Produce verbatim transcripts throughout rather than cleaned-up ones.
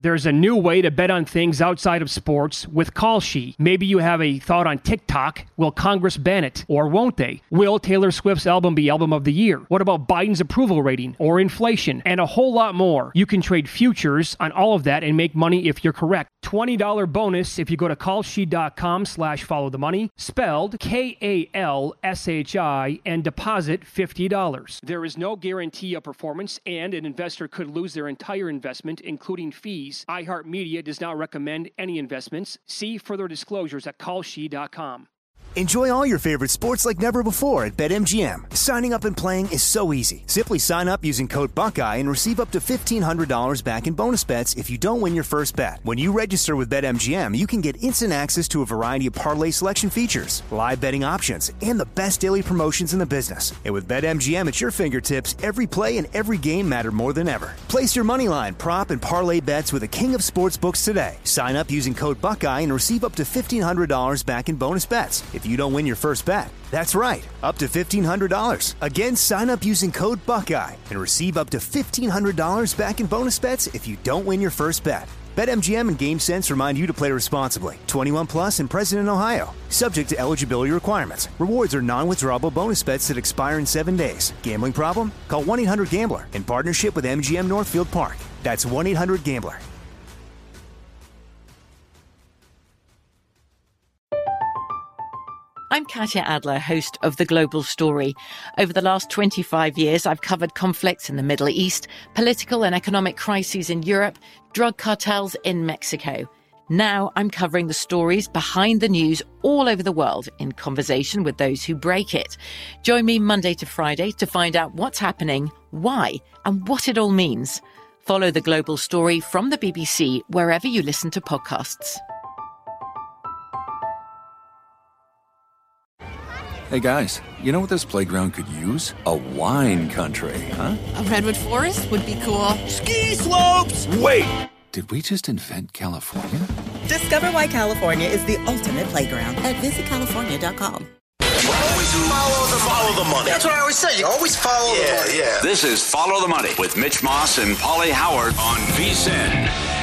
There's a new way to bet on things outside of sports with Kalshi. Maybe you have a thought on TikTok. Will Congress ban it? Or won't they? Will Taylor Swift's album be Album of the Year? What about Biden's approval rating or inflation? And a whole lot more. You can trade futures on all of that and make money if you're correct. twenty dollars bonus if you go to kalshi.com slash follow the money, spelled K A L S H I, and deposit fifty dollars. There is no guarantee of performance, and an investor could lose their entire investment, including fees. iHeartMedia does not recommend any investments. See further disclosures at kalshi dot com. Enjoy all your favorite sports like never before at BetMGM. Signing up and playing is so easy. Simply sign up using code Buckeye and receive up to fifteen hundred dollars back in bonus bets if you don't win your first bet. When you register with BetMGM, you can get instant access to a variety of parlay selection features, live betting options, and the best daily promotions in the business. And with BetMGM at your fingertips, every play and every game matter more than ever. Place your moneyline, prop, and parlay bets with the king of sportsbooks today. Sign up using code Buckeye and receive up to fifteen hundred dollars back in bonus bets if you don't win your first bet. That's right, up to fifteen hundred dollars. Again, sign up using code Buckeye and receive up to fifteen hundred dollars back in bonus bets if you don't win your first bet. BetMGM and GameSense remind you to play responsibly. twenty-one plus and present in Ohio. Subject to eligibility requirements. Rewards are non-withdrawable bonus bets that expire in seven days. Gambling problem? Call one eight hundred gambler in partnership with M G M Northfield Park. That's one eight hundred gambler. I'm Katya Adler, host of The Global Story. Over the last twenty-five years, I've covered conflicts in the Middle East, political and economic crises in Europe, drug cartels in Mexico. Now I'm covering the stories behind the news all over the world in conversation with those who break it. Join me Monday to Friday to find out what's happening, why, and what it all means. Follow The Global Story from the B B C wherever you listen to podcasts. Hey guys, you know what this playground could use? A wine country, huh? A redwood forest would be cool. Ski slopes! Wait! Did we just invent California? Discover why California is the ultimate playground at visit california dot com. Always follow the, follow the money. That's what I always say. You always follow yeah, the money. Yeah. This is Follow the Money with Mitch Moss and Paulie Howard on V S I N.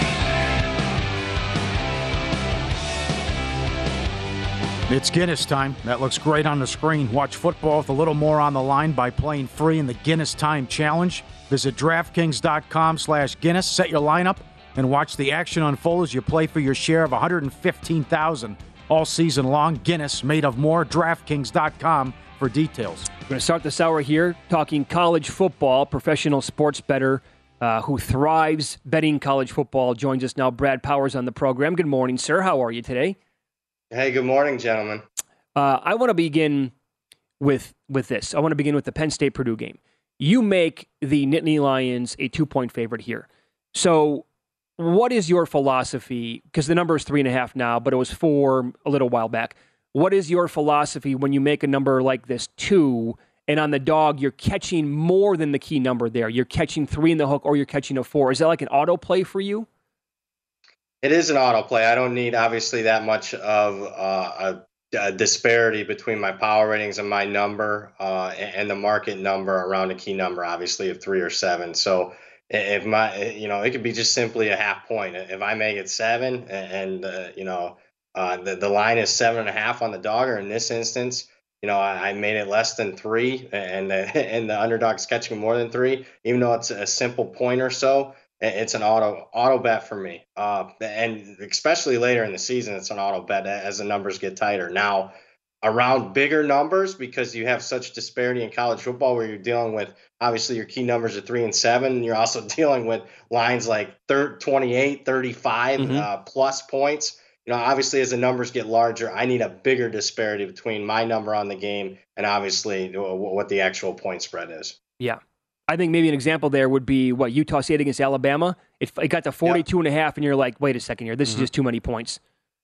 It's Guinness time. That looks great on the screen. Watch football with a little more on the line by playing free in the Guinness Time Challenge. Visit DraftKings.com slash Guinness. Set your lineup and watch the action unfold as you play for your share of one hundred fifteen thousand dollars all season long. Guinness, made of more. DraftKings dot com for details. We're going to start this hour here talking college football. Professional sports bettor uh, who thrives betting college football joins us now. Brad Powers on the program. Good morning, sir. How are you today? Hey, good morning, gentlemen. Uh, I want to begin with with this. I want to begin with the Penn State-Purdue game. You make the Nittany Lions a two-point favorite here. So what is your philosophy? Because the number is three and a half now, but it was four a little while back. What is your philosophy when you make a number like this, two, and on the dog, you're catching more than the key number there? You're catching three in the hook or you're catching a four. Is that like an auto play for you? It is an auto play. I don't need, obviously, that much of uh, a, a disparity between my power ratings and my number uh, and the market number around a key number, obviously, of three or seven. So if my, you know, it could be just simply a half point. If I make it seven and, uh, you know, uh, the, the line is seven and a half on the dog, or in this instance, you know, I, I made it less than three and the, and the underdog's catching more than three, even though it's a simple point or so. It's an auto auto bet for me, uh, and especially later in the season, it's an auto bet as the numbers get tighter. Now, around bigger numbers, because you have such disparity in college football, where you're dealing with, obviously, your key numbers are three and seven, and you're also dealing with lines like twenty-eight, thirty-five mm-hmm. uh, plus points. You know, obviously, as the numbers get larger, I need a bigger disparity between my number on the game and obviously what the actual point spread is. Yeah. I think maybe an example there would be what Utah State against Alabama. It, it got to forty-two yep. and a half, and you're like, wait a second here, this mm-hmm. is just too many points.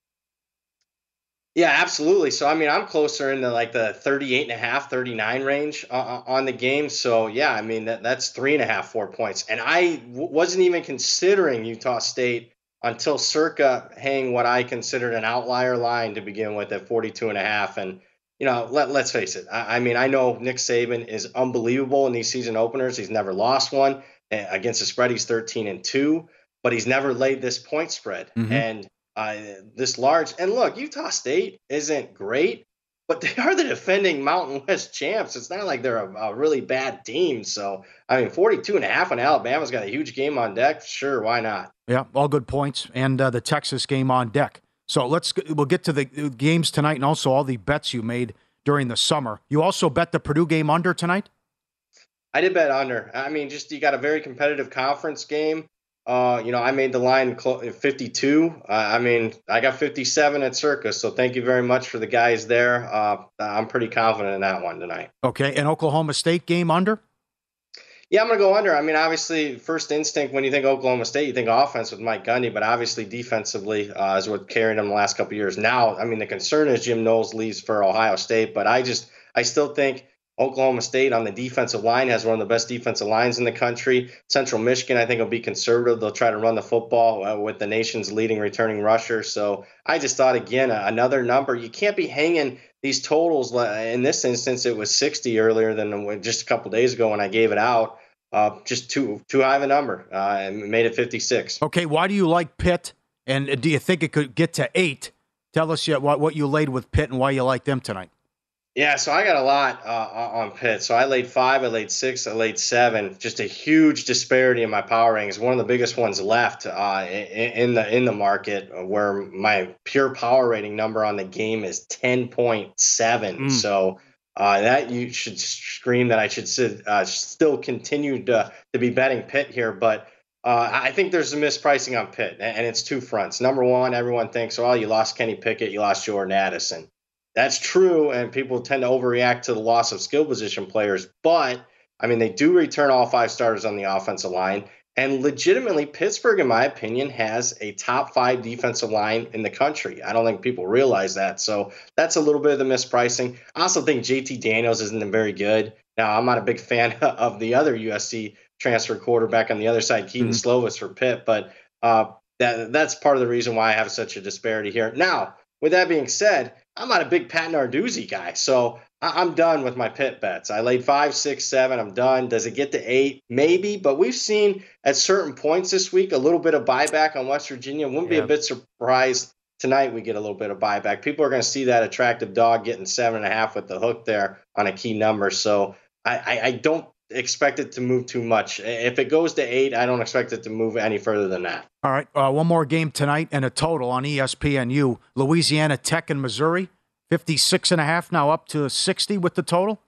Yeah, absolutely. So, I mean, I'm closer in the like the thirty-eight and a half, thirty-nine range uh, on the game. So, yeah, I mean, that, that's three and a half, four points. And I w- wasn't even considering Utah State until circa hang what I considered an outlier line to begin with at forty-two and a half. And you know, let, let's face it. I, I mean, I know Nick Saban is unbelievable in these season openers. He's never lost one. Against the spread, he's thirteen and two. but he's never laid this point spread mm-hmm. and uh, this large. And look, Utah State isn't great, but they are the defending Mountain West champs. It's not like they're a, a really bad team. So, I mean, forty-two and a half on Alabama's got a huge game on deck. Sure, why not? Yeah, all good points. And uh, the Texas game on deck. So let's we'll get to the games tonight and also all the bets you made during the summer. You also bet the Purdue game under tonight? I did bet under. I mean, just you got a very competitive conference game. Uh, you know, I made the line fifty-two. Uh, I mean, I got fifty-seven at Circus, so thank you very much for the guys there. Uh, I'm pretty confident in that one tonight. Okay, and Oklahoma State game under? Yeah, I'm going to go under. I mean, obviously, first instinct when you think Oklahoma State, you think offense with Mike Gundy, but obviously defensively uh, is what carried them the last couple of years. Now, I mean, the concern is Jim Knowles leaves for Ohio State, but I just, I still think Oklahoma State on the defensive line has one of the best defensive lines in the country. Central Michigan, I think, will be conservative. They'll try to run the football uh, with the nation's leading returning rusher. So I just thought, again, uh, another number. You can't be hanging these totals. In this instance, it was sixty earlier than just a couple days ago when I gave it out. Uh, just too too high of a number. Uh, and made it fifty-six. Okay, why do you like Pitt? And do you think it could get to eight? Tell us yet what, what you laid with Pitt and why you like them tonight. Yeah, so I got a lot uh, on Pitt. So I laid five, I laid six, I laid seven. Just a huge disparity in my power ratings. One of the biggest ones left uh, in, in the in the market, where my pure power rating number on the game is ten point seven. Mm. So uh, that you should scream that I should uh, still continue to to be betting Pitt here, but. Uh, I think there's a mispricing on Pitt, and it's two fronts. Number one, everyone thinks, oh, you lost Kenny Pickett, you lost Jordan Addison. That's true, and people tend to overreact to the loss of skill position players. But, I mean, they do return all five starters on the offensive line. And legitimately, Pittsburgh, in my opinion, has a top five defensive line in the country. I don't think people realize that. So that's a little bit of the mispricing. I also think J T Daniels isn't very good. Now, I'm not a big fan of the other U S C transfer quarterback on the other side, Keaton mm-hmm. Slovis for Pitt. But uh, that that's part of the reason why I have such a disparity here. Now, with that being said, I'm not a big Pat Narduzzi guy, so I- I'm done with my Pitt bets. I laid five, six, seven. I'm done. Does it get to eight? Maybe, but we've seen at certain points this week a little bit of buyback on West Virginia. Wouldn't yeah. be a bit surprised tonight we get a little bit of buyback. People are going to see that attractive dog getting seven and a half with the hook there on a key number. So I, I, I don't expect it to move too much. If it goes to eight, I don't expect it to move any further than that. All right, uh, one more game tonight and a total on E S P N U. Louisiana Tech and Missouri, fifty-six and a half, now up to sixty with the total.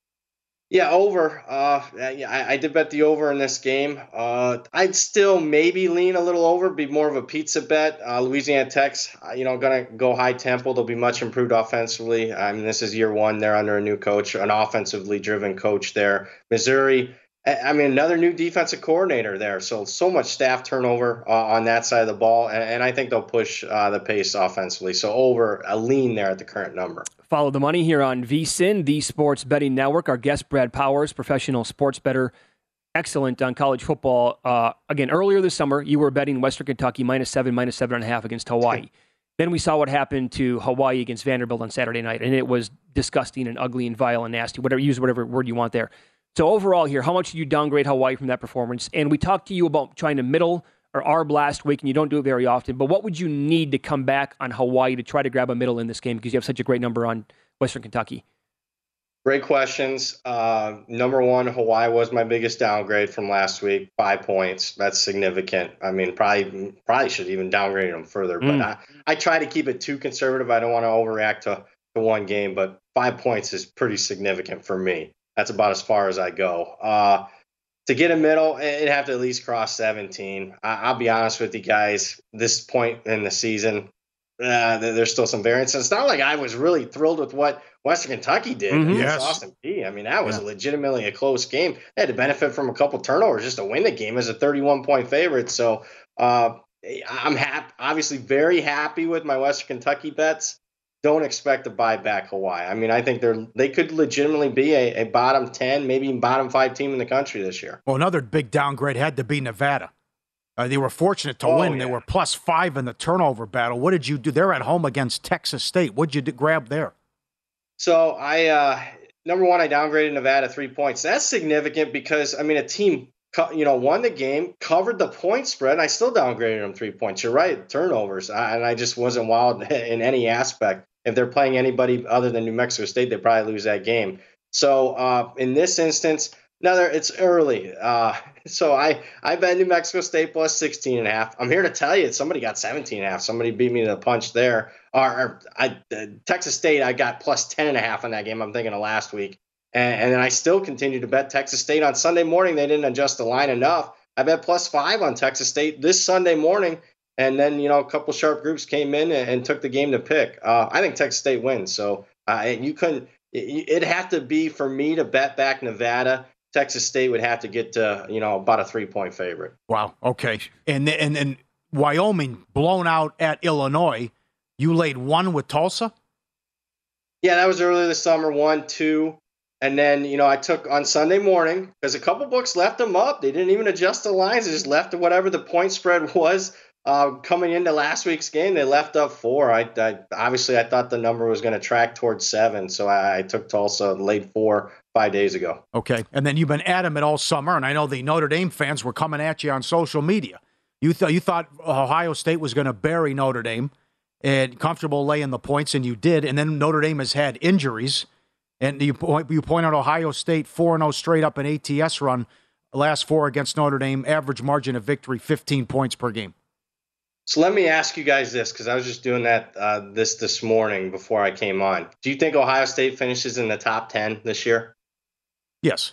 Yeah, over. Uh, yeah, I, I did bet the over in this game. Uh, I'd still maybe lean a little over, be more of a pizza bet. Uh, Louisiana Tech's, you know, going to go high tempo. They'll be much improved offensively. I mean, this is year one. They're under a new coach, an offensively driven coach there. Missouri, I mean, another new defensive coordinator there. So, so much staff turnover uh, on that side of the ball. And, and I think they'll push uh, the pace offensively. So, over a lean there at the current number. Follow the money here on V S I N, the Sports Betting Network. Our guest, Brad Powers, professional sports bettor, excellent on college football. Uh, again, earlier this summer, you were betting Western Kentucky minus seven, minus seven and a half against Hawaii. Then we saw what happened to Hawaii against Vanderbilt on Saturday night, and it was disgusting and ugly and vile and nasty. Whatever, use whatever word you want there. So overall here, how much do you downgrade Hawaii from that performance? And we talked to you about trying to middle or arb last week, and you don't do it very often. But what would you need to come back on Hawaii to try to grab a middle in this game because you have such a great number on Western Kentucky? Great questions. Uh, number one, Hawaii was my biggest downgrade from last week. Five points. That's significant. I mean, probably probably should even downgrade them further. Mm. But I, I try to keep it too conservative. I don't want to overreact to, to one game, but five points is pretty significant for me. That's about as far as I go. Uh, to get a middle, it'd have to at least cross seventeen. I, I'll be honest with you guys. This point in the season, uh, there's still some variance. It's not like I was really thrilled with what Western Kentucky did mm-hmm. against yes. Austin Peay. I mean, that was yeah. legitimately a close game. They had to benefit from a couple turnovers just to win the game as a thirty-one point favorite. So uh, I'm happy, obviously very happy with my Western Kentucky bets. Don't expect to buy back Hawaii. I mean, I think they're they could legitimately be a, a bottom ten, maybe even bottom five team in the country this year. Well, another big downgrade had to be Nevada. Uh, they were fortunate to oh, win. Yeah. They were plus five in the turnover battle. What did you do? They're at home against Texas State. What did you do, grab there? So I, uh, number one, I downgraded Nevada three points. That's significant because, I mean, a team you know, won the game, covered the point spread, and I still downgraded them three points. You're right, turnovers, I, and I just wasn't wild in any aspect. If they're playing anybody other than New Mexico State, they probably lose that game. So uh, in this instance, another, it's early. Uh, so I, I bet New Mexico State plus sixteen and a half. I'm here to tell you, somebody got seventeen and a half. Somebody beat me to the punch there. Or, or I, uh, Texas State, I got plus ten and a half on that game. I'm thinking of last week. And, and then I still continue to bet Texas State. On Sunday morning, they didn't adjust the line enough. I bet plus five on Texas State this Sunday morning. And then, you know, a couple sharp groups came in and, and took the game to pick. Uh, I think Texas State wins. So uh, you couldn't – it'd have to be for me to bet back Nevada. Texas State would have to get to, you know, about a three-point favorite. Wow. Okay. And and and Wyoming blown out at Illinois. You laid one with Tulsa? Yeah, that was earlier this summer, one, two. And then, you know, I took on Sunday morning because a couple books left them up. They didn't even adjust the lines. They just left whatever the point spread was uh, coming into last week's game. They left up four. I, I obviously, I thought the number was going to track towards seven. So I, I took Tulsa, laid four five days ago. Okay. And then you've been adamant all summer, and I know the Notre Dame fans were coming at you on social media. You, th- you thought Ohio State was going to bury Notre Dame and comfortable laying the points, and you did. And then Notre Dame has had injuries. And you point, you point out Ohio State four and oh straight up an A T S run, last four against Notre Dame, average margin of victory fifteen points per game. So let me ask you guys this, because I was just doing that uh, this this morning before I came on. Do you think Ohio State finishes in the top ten this year? Yes.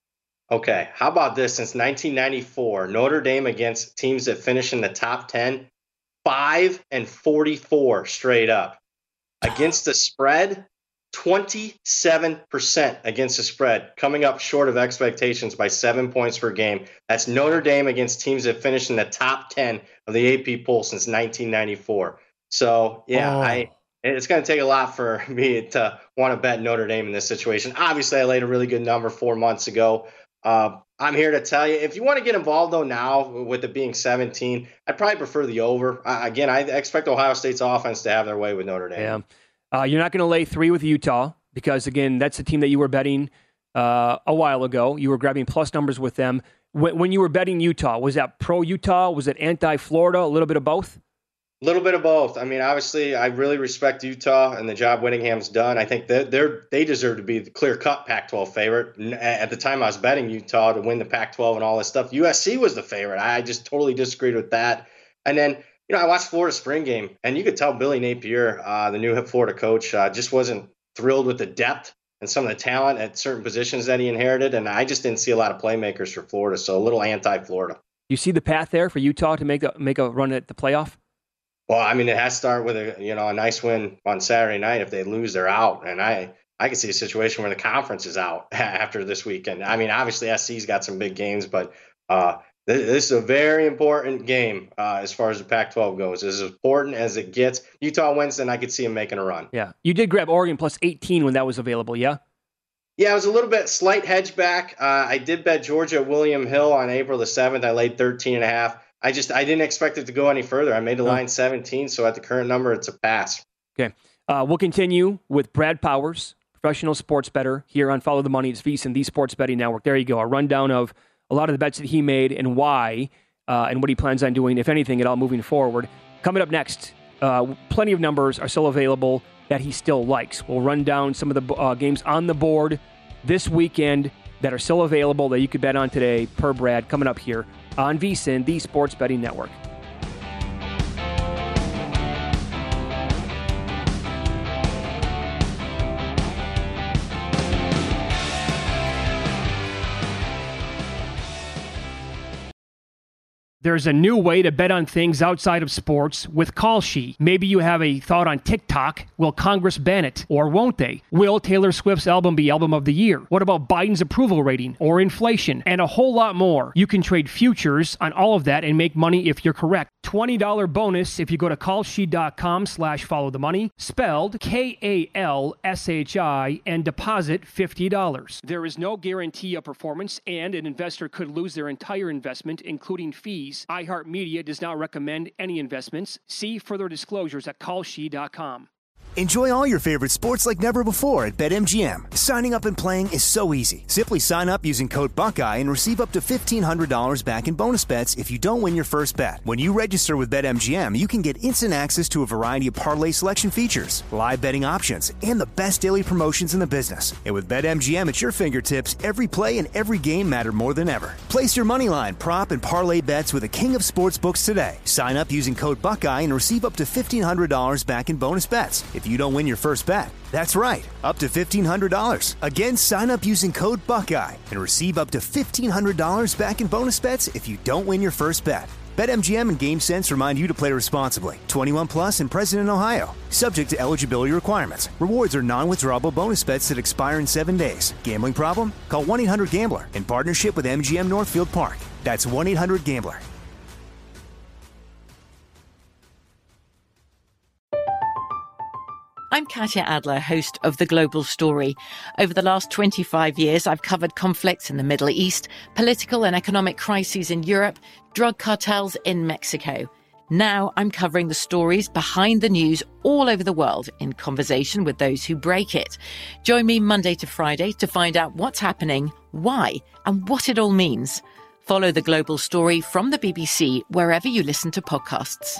Okay. How about this? Since nineteen ninety-four, Notre Dame against teams that finish in the top ten, five and forty-four straight up. Against the spread, twenty-seven percent against the spread, coming up short of expectations by seven points per game. That's Notre Dame against teams that finished in the top ten of the A P poll since nineteen ninety-four. So, yeah, oh. I it's going to take a lot for me to want to bet Notre Dame in this situation. Obviously, I laid a really good number four months ago. Uh, I'm here to tell you, if you want to get involved, though, now with it being seventeen, I'd probably prefer the over. Uh, again, I expect Ohio State's offense to have their way with Notre Dame. Yeah. Uh, you're not going to lay three with Utah because, again, that's the team that you were betting uh, a while ago. You were grabbing plus numbers with them. When, when you were betting Utah, was that pro-Utah? Was it anti-Florida? A little bit of both? A little bit of both. I mean, obviously, I really respect Utah and the job Whittingham's done. I think that they're they deserve to be the clear-cut Pac twelve favorite. At the time I was betting Utah to win the Pac twelve and all this stuff, U S C was the favorite. I just totally disagreed with that. And then, you know, I watched Florida spring game, and you could tell Billy Napier, uh, the new Florida coach, uh, just wasn't thrilled with the depth and some of the talent at certain positions that he inherited. And I just didn't see a lot of playmakers for Florida, so a little anti-Florida. You see the path there for Utah to make a, make a run at the playoff? Well, I mean, it has to start with a you know a nice win on Saturday night. If they lose, they're out. And I, I can see a situation where the conference is out after this weekend. I mean, obviously, S C's got some big games, but uh, this, this is a very important game uh, as far as the Pac twelve goes. It's as important as it gets. Utah wins, then I could see them making a run. Yeah. You did grab Oregon plus eighteen when that was available, yeah? Yeah, it was a little bit slight hedge back. Uh, I did bet Georgia at William Hill on April the seventh. I laid thirteen and a half. I just I didn't expect it to go any further. I made the line seventeen, so at the current number, it's a pass. Okay. Uh, we'll continue with Brad Powers, professional sports bettor here on Follow the Money. It's VSiN, the Sports Betting Network. There you go. A rundown of a lot of the bets that he made and why uh, and what he plans on doing, if anything, at all moving forward. Coming up next, uh, plenty of numbers are still available that he still likes. We'll run down some of the uh, games on the board this weekend that are still available that you could bet on today per Brad coming up here on VSiN, the Sports Betting Network. There's a new way to bet on things outside of sports with Kalshi. Maybe you have a thought on TikTok. Will Congress ban it? Or won't they? Will Taylor Swift's album be album of the year? What about Biden's approval rating or inflation? And a whole lot more. You can trade futures on all of that and make money if you're correct. twenty dollars bonus if you go to kalshi.com slash follow the money, spelled K A L S H I, and deposit fifty dollars. There is no guarantee of performance, and an investor could lose their entire investment, including fees. iHeartMedia does not recommend any investments. See further disclosures at kalshi dot com. Enjoy all your favorite sports like never before at BetMGM. Signing up and playing is so easy. Simply sign up using code Buckeye and receive up to fifteen hundred dollars back in bonus bets if you don't win your first bet. When you register with BetMGM, you can get instant access to a variety of parlay selection features, live betting options, and the best daily promotions in the business. And with BetMGM at your fingertips, every play and every game matter more than ever. Place your moneyline, prop, and parlay bets with the king of sportsbooks today. Sign up using code Buckeye and receive up to fifteen hundred dollars back in bonus bets if you don't win your first bet. That's right, up to fifteen hundred dollars. Again, sign up using code Buckeye and receive up to fifteen hundred dollars back in bonus bets if you don't win your first bet. BetMGM and GameSense remind you to play responsibly. twenty-one plus and present in Ohio. Subject to eligibility requirements. Rewards are non-withdrawable bonus bets that expire in seven days. Gambling problem? Call one eight hundred gambler in partnership with M G M Northfield Park. That's one eight hundred gambler. I'm Katya Adler, host of The Global Story. Over the last twenty-five years, I've covered conflicts in the Middle East, political and economic crises in Europe, drug cartels in Mexico. Now I'm covering the stories behind the news all over the world in conversation with those who break it. Join me Monday to Friday to find out what's happening, why, and what it all means. Follow The Global Story from the B B C wherever you listen to podcasts.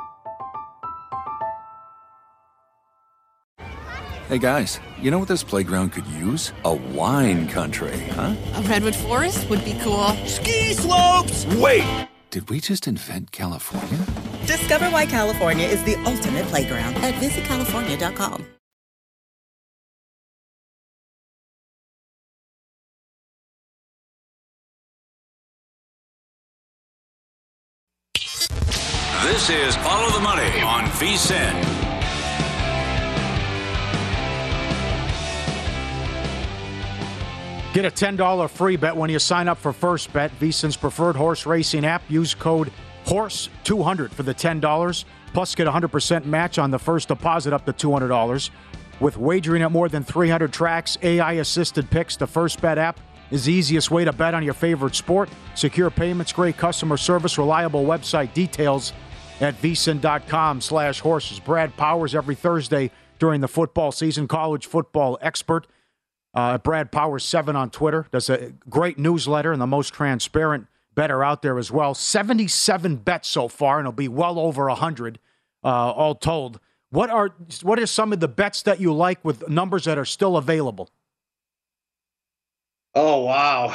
Hey guys, you know what this playground could use? A wine country, huh? A redwood forest would be cool. Ski slopes! Wait! Did we just invent California? Discover why California is the ultimate playground at visit california dot com. This is Follow the Money on V S I N. Get a ten dollars free bet when you sign up for First Bet, VSiN's preferred horse racing app. Use code horse two hundred for the ten dollars. Plus, get a one hundred percent match on the first deposit up to two hundred dollars. With wagering at more than three hundred tracks, A I-assisted picks, the First Bet app is the easiest way to bet on your favorite sport. Secure payments, great customer service, reliable website details at vsin.com slash horses. Brad Powers every Thursday during the football season, college football expert. Uh, Brad Powers seven on Twitter, does a great newsletter and the most transparent better out there as well. seventy-seven bets so far, and it'll be well over one hundred uh, all told. What are what are some of the bets that you like with numbers that are still available? Oh, wow.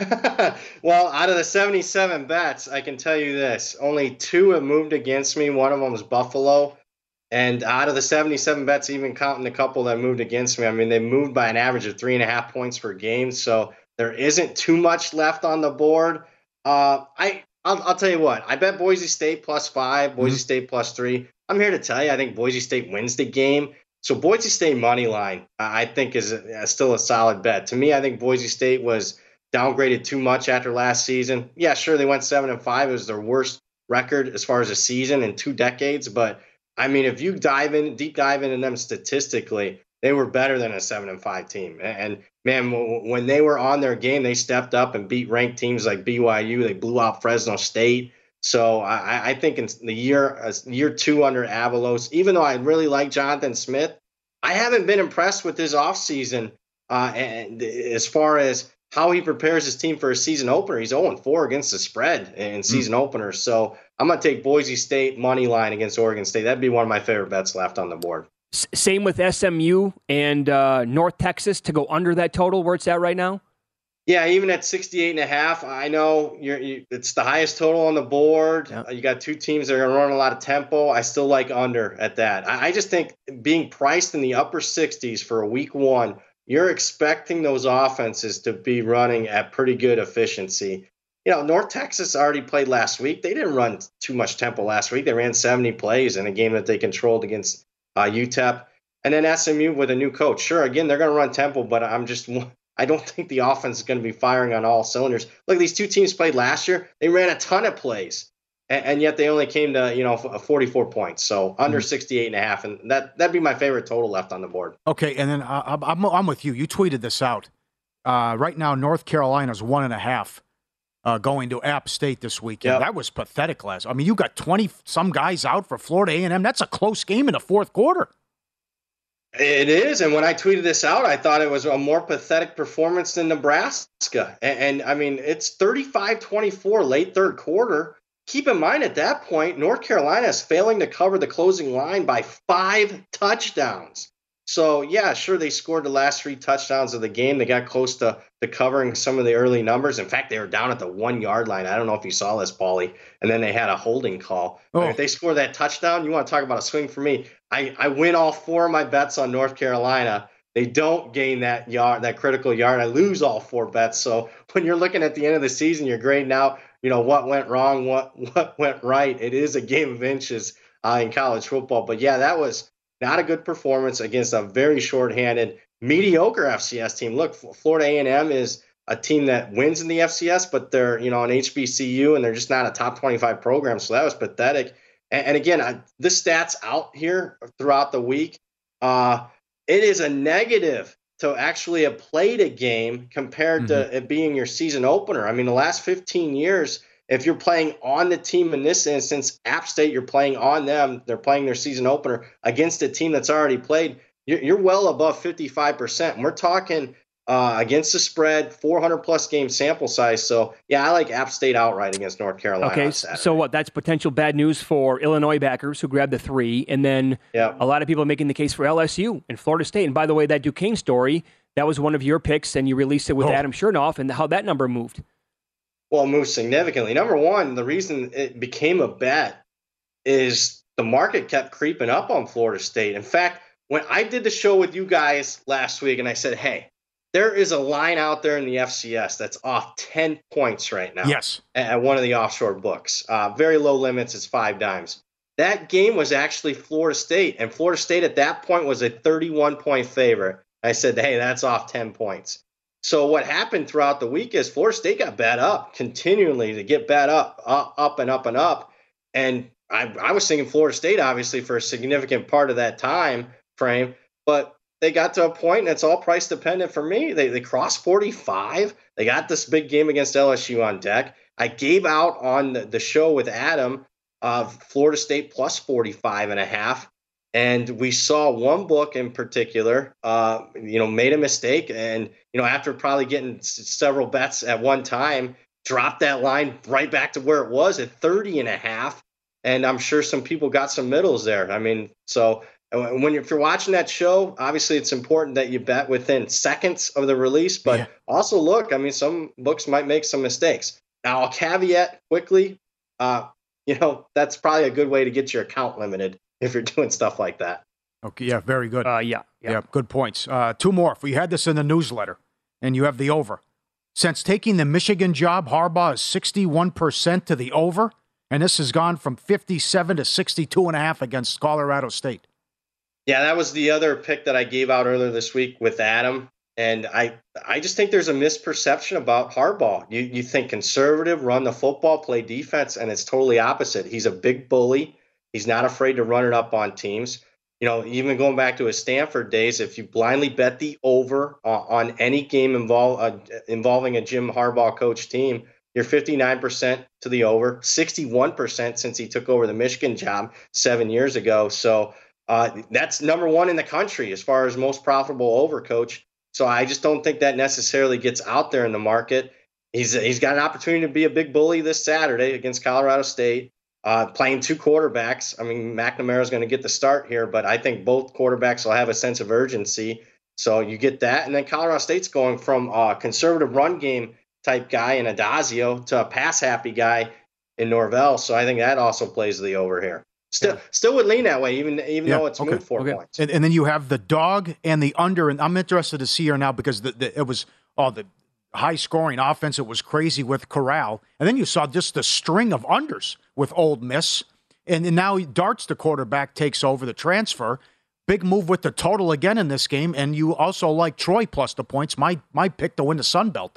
Well, out of the seventy-seven bets, I can tell you this. Only two have moved against me. One of them was Buffalo. And out of the seventy-seven bets, even counting the couple that moved against me, I mean, they moved by an average of three and a half points per game. So there isn't too much left on the board. Uh, I, I'll, I'll tell you what. I bet Boise State plus five, Boise mm-hmm. State plus three. I'm here to tell you, I think Boise State wins the game. So Boise State money line, I think, is a, still a solid bet. To me, I think Boise State was downgraded too much after last season. Yeah, sure, they went seven and five. It was their worst record as far as a season in two decades, but I mean, if you dive in, deep dive into them statistically, they were better than a seven and five team. And man, when they were on their game, they stepped up and beat ranked teams like B Y U. They blew out Fresno State. So I, I think in the year uh, year two under Avalos, even though I really like Jonathan Smith, I haven't been impressed with his offseason uh, and as far as how he prepares his team for a season opener. He's oh and four against the spread in season mm. openers. So I'm going to take Boise State money line against Oregon State. That'd be one of my favorite bets left on the board. S- same with S M U and uh, North Texas to go under that total where it's at right now? Yeah, even at sixty-eight and a half, I know you're, you, it's the highest total on the board. Yep. Uh, you got two teams that are going to run a lot of tempo. I still like under at that. I, I just think being priced in the upper sixties for a week one, you're expecting those offenses to be running at pretty good efficiency. You know, North Texas already played last week. They didn't run too much tempo last week. They ran seventy plays in a game that they controlled against uh, U T E P. And then S M U with a new coach. Sure, again, they're going to run tempo, but I'm just I don't think the offense is going to be firing on all cylinders. Look, these two teams played last year. They ran a ton of plays, and, and yet they only came to, you know, forty-four points. So under mm-hmm. sixty-eight and a half, and that that'd be my favorite total left on the board. Okay, and then uh, I'm I'm with you. You tweeted this out. Uh, right now, North Carolina's one and a half. Uh, going to App State this weekend. Yep. That was pathetic last. I mean, you got twenty some guys out for Florida A and M. That's a close game in the fourth quarter. It is, and when I tweeted this out, I thought it was a more pathetic performance than Nebraska. And, and I mean, it's thirty-five twenty-four late third quarter. Keep in mind, at that point, North Carolina is failing to cover the closing line by five touchdowns. So, yeah, sure, they scored the last three touchdowns of the game. They got close to, to covering some of the early numbers. In fact, they were down at the one-yard line. I don't know if you saw this, Paulie. And then they had a holding call. Oh. But if they score that touchdown, you want to talk about a swing for me. I, I win all four of my bets on North Carolina. They don't gain that yard, that critical yard. I lose all four bets. So when you're looking at the end of the season, you're grading out, you know, what went wrong, what what went right. It is a game of inches uh, in college football. But, yeah, that was not a good performance against a very shorthanded, mediocre F C S team. Look, Florida A and M is a team that wins in the F C S, but they're, you know, an H B C U, and they're just not a top twenty-five program. So that was pathetic. And, and again, I, this stats out here throughout the week. Uh, it is a negative to actually have played a game compared mm-hmm. to it being your season opener. I mean, the last fifteen years, if you're playing on the team in this instance, App State, you're playing on them. They're playing their season opener against a team that's already played. You're, you're well above fifty-five percent. And we're talking uh, against the spread, four hundred plus game sample size. So, yeah, I like App State outright against North Carolina. Okay, so what? That's potential bad news for Illinois backers who grabbed the three. And then yep. a lot of people making the case for L S U and Florida State. And by the way, that Duquesne story, that was one of your picks, and you released it with oh. Adam Chernoff, and how that number moved. Well, moved significantly. Number one, the reason it became a bet is the market kept creeping up on Florida State. In fact, when I did the show with you guys last week and I said, hey, there is a line out there in the F C S that's off ten points right now. Yes. At one of the offshore books. Uh, very low limits. It's five dimes. That game was actually Florida State, and Florida State at that point was a thirty-one point favorite. I said, hey, that's off ten points. So what happened throughout the week is Florida State got bet up continually to get bet up, up, up and up and up. And I, I was thinking Florida State, obviously, for a significant part of that time frame. But they got to a point, and it's all price dependent for me. They, they crossed forty-five. They got this big game against L S U on deck. I gave out on the, the show with Adam of Florida State plus forty-five and a half. And we saw one book in particular, uh, you know, made a mistake. And, you know, after probably getting s- several bets at one time, dropped that line right back to where it was at thirty and a half. And I'm sure some people got some middles there. I mean, so when you're, if you're watching that show, obviously it's important that you bet within seconds of the release. But yeah. also look, I mean, some books might make some mistakes. Now, I'll caveat quickly, uh, you know, that's probably a good way to get your account limited if you're doing stuff like that. Okay, yeah, very good. Uh, yeah, yeah, yeah, good points. Uh, two more. If we had this in the newsletter, and you have the over. Since taking the Michigan job, Harbaugh is sixty-one percent to the over, and this has gone from fifty-seven to sixty-two and a half against Colorado State. Yeah, that was the other pick that I gave out earlier this week with Adam, and I I just think there's a misperception about Harbaugh. You you think conservative, run the football, play defense, and it's totally opposite. He's a big bully. He's not afraid to run it up on teams. You know, even going back to his Stanford days, if you blindly bet the over uh, on any game involve, uh, involving a Jim Harbaugh coach team, you're fifty-nine percent to the over, sixty-one percent since he took over the Michigan job seven years ago. So uh, that's number one in the country as far as most profitable over coach. So I just don't think that necessarily gets out there in the market. He's he's got an opportunity to be a big bully this Saturday against Colorado State. Uh, playing two quarterbacks. I mean, McNamara is going to get the start here, but I think both quarterbacks will have a sense of urgency. So you get that. And then Colorado State's going from a conservative run game type guy in Adazio to a pass-happy guy in Norvell. So I think that also plays the over here. Still, yeah. still would lean that way, even even yeah, though it's okay, moved four okay. points. And, and then you have the dog and the under. And I'm interested to see here now because the, the, it was all oh, the high-scoring offense. It was crazy with Corral. And then you saw just the string of unders with Ole Miss. And, and now Darts, the quarterback, takes over the transfer. Big move with the total again in this game. And you also like Troy plus the points. My my pick to win the Sun Belt.